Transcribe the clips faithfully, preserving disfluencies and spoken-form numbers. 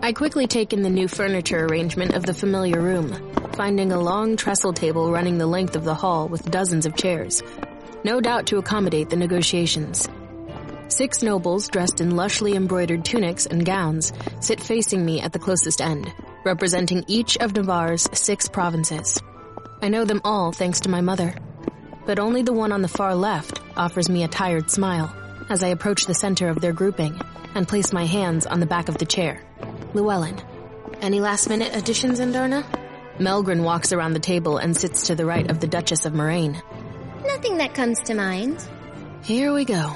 I quickly take in the new furniture arrangement of the familiar room, finding a long trestle table running the length of the hall with dozens of chairs, no doubt to accommodate the negotiations. Six nobles dressed in lushly embroidered tunics and gowns sit facing me at the closest end, representing each of Navarre's six provinces. I know them all thanks to my mother, but only the one on the far left offers me a tired smile as I approach the center of their grouping and place my hands on the back of the chair. Llewellyn. Any last-minute additions, Andarna? Melgren walks around the table and sits to the right of the Duchess of Moraine. Nothing that comes to mind. Here we go.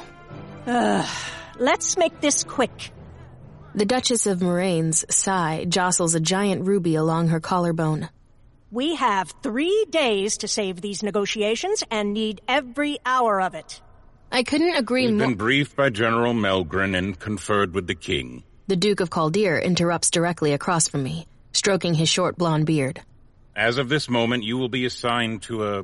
Uh, let's make this quick. The Duchess of Moraine's sigh jostles a giant ruby along her collarbone. We have three days to save these negotiations and need every hour of it. I couldn't agree more. We've been briefed by General Melgren and conferred with the king. The Duke of Caldir interrupts directly across from me, stroking his short blonde beard. As of this moment, you will be assigned to a...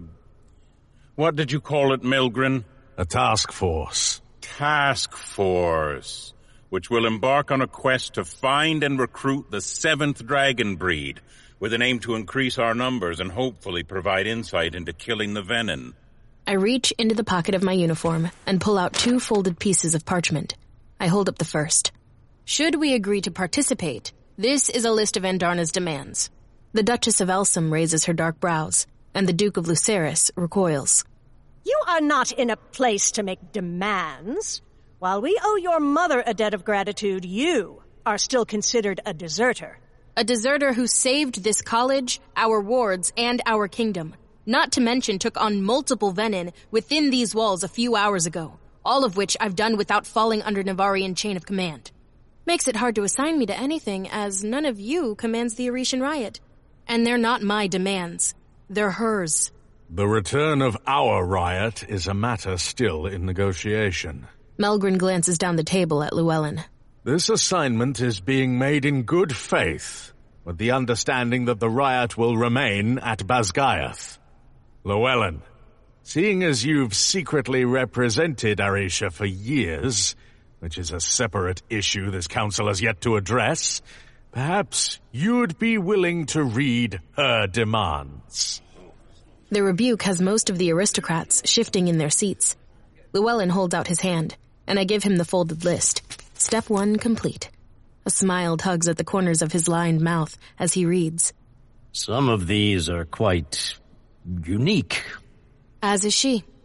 What did you call it, Melgren? A task force. Task force, which will embark on a quest to find and recruit the seventh dragon breed, with an aim to increase our numbers and hopefully provide insight into killing the venom. I reach into the pocket of my uniform and pull out two folded pieces of parchment. I hold up the first. Should we agree to participate, this is a list of Andarna's demands. The Duchess of Elsum raises her dark brows, and the Duke of Lucerys recoils. You are not in a place to make demands. While we owe your mother a debt of gratitude, you are still considered a deserter. A deserter who saved this college, our wards, and our kingdom. Not to mention took on multiple venin within these walls a few hours ago, all of which I've done without falling under Navarrian chain of command. Makes it hard to assign me to anything, as none of you commands the Orishan riot. And they're not my demands. They're hers. The return of our riot is a matter still in negotiation. Melgren glances down the table at Llewellyn. This assignment is being made in good faith, with the understanding that the riot will remain at Basgiath. Llewellyn, seeing as you've secretly represented Arisha for years, which is a separate issue this council has yet to address, perhaps you'd be willing to read her demands. The rebuke has most of the aristocrats shifting in their seats. Llewellyn holds out his hand, and I give him the folded list. Step one complete. A smile tugs at the corners of his lined mouth as he reads. Some of these are quite unique. As is she.